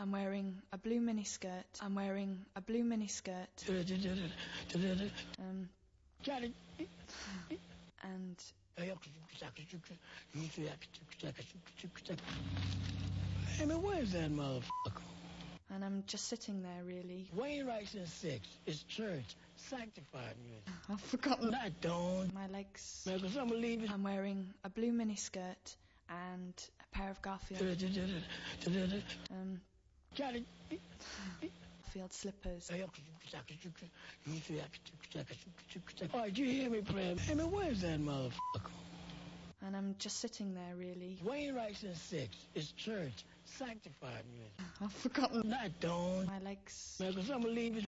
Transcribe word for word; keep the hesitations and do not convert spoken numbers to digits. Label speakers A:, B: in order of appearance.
A: I'm wearing a blue miniskirt. I'm wearing a blue miniskirt. Um, and
B: Hey man, where's that motherfucker?
A: and I'm just sitting there, really.
B: Wainwright's in six. It's church. Sanctified music.
A: I've forgotten
B: Not don't.
A: my legs.
B: Man, cause I'm gonna leave it.
A: I'm wearing a blue miniskirt and a pair of Garfield um, Garfield slippers.
B: Alright, you hear me playing? Hey man, where's that motherfucker?
A: And I'm just sitting there, really.
B: Wainwright's in six. It's church. Sanctified music.
A: I've forgotten
B: Not don't.
A: my legs.
B: Man, cause I'm gonna leave it.